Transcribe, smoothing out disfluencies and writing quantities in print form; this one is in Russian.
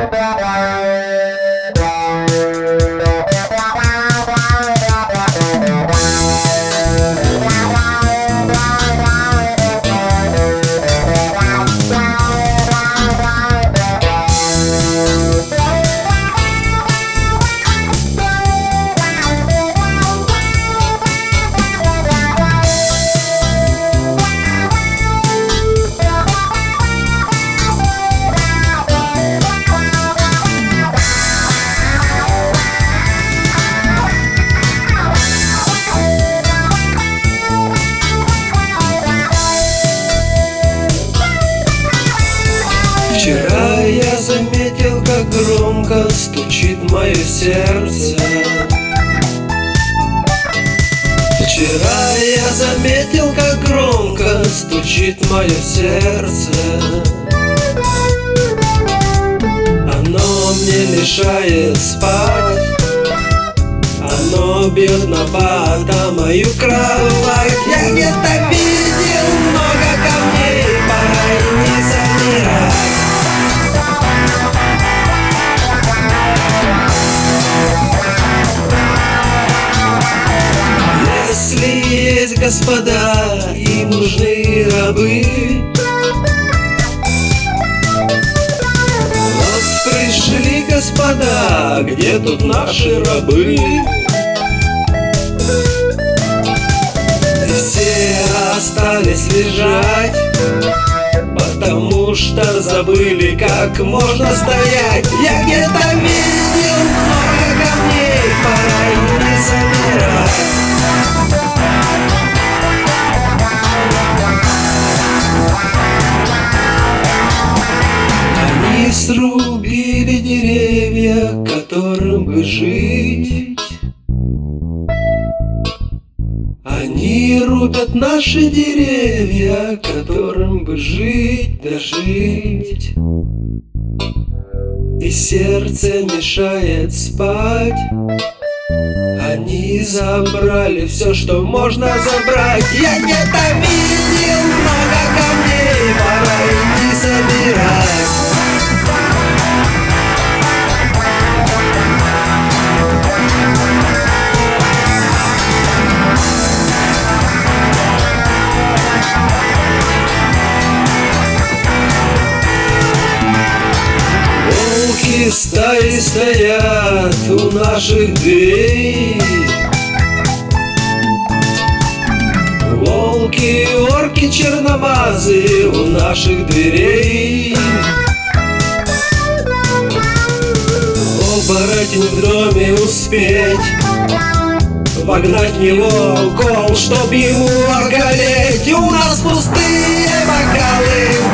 Вчера я заметил, как громко стучит мое сердце. Вчера я заметил, как громко стучит мое сердце. Оно мне мешает спать, оно бьет набат о мою кровать. Я где-то видел много камней, пора и не собирать. Если есть господа, им нужны рабы. Вот пришли господа, где тут наши рабы? И все остались лежать, потому что забыли, как можно стоять. Я где-то видел много камней, пора и не собирать. Они срубили деревья, которым бы жить. Они рубят наши деревья, которым бы жить да жить. И сердце мешает спать. Они забрали все, что можно забрать. Я где-то видел много камней, пора идти собирать. Волки стаи стоят у наших дверей. Волки, орки, черномазы у наших дверей. Оборотень в доме успеть, вогнать в него кол, чтоб ему оголеть. У нас пустые бокалы,